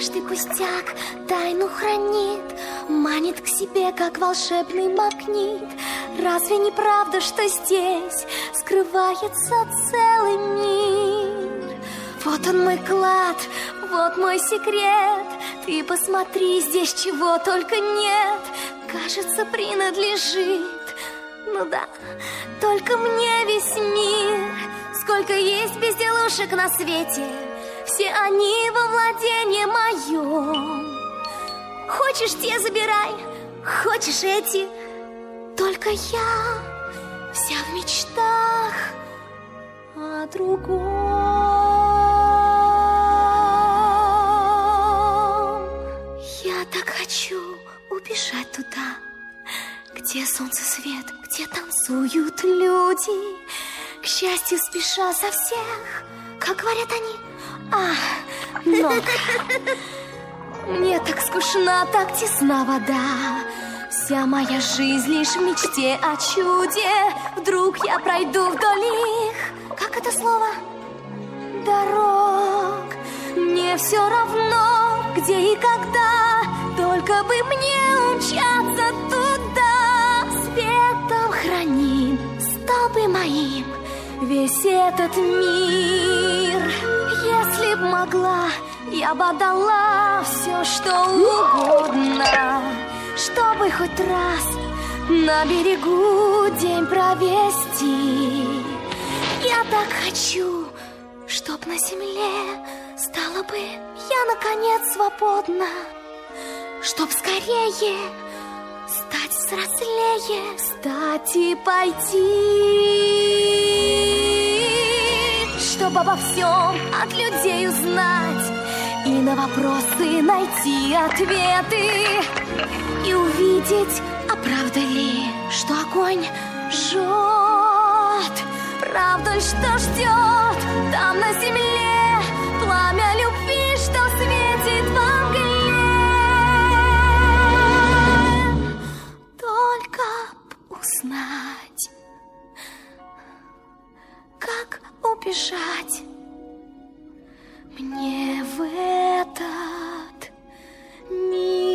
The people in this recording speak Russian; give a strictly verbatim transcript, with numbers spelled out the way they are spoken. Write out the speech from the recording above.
Каждый пустяк тайну хранит, манит к себе, как волшебный магнит. Разве не правда, что здесь скрывается целый мир? Вот он мой клад, вот мой секрет. Ты посмотри, здесь чего только нет. Кажется, принадлежит, ну да, только мне весь мир. Сколько есть безделушек на свете, все они во владении моем. Хочешь, те забирай, хочешь эти. Только я вся в мечтах о другом. Я так хочу убежать туда, где солнце свет, где танцуют люди. К счастью, спеша со всех, как говорят они. Ах, много. Мне так скучна, так тесна вода. Вся моя жизнь лишь в мечте о чуде. Вдруг я пройду вдоль их, как это слово? Дорог. Мне все равно, где и когда, только бы мне умчаться туда. Светом храним столбы моим весь этот мир. Если б могла, я бы отдала все, что угодно, чтобы хоть раз на берегу день провести. Я так хочу, чтоб на земле стала бы я наконец свободна, чтоб скорее стать взрослее, встать и пойти. Чтоб обо всем от людей узнать и на вопросы найти ответы. И увидеть, а правда ли, что огонь жжет? Правда ли, что ждет там на земле пламя любви, что светит во мгле? Только б узнать, как убежать мне в этот мир.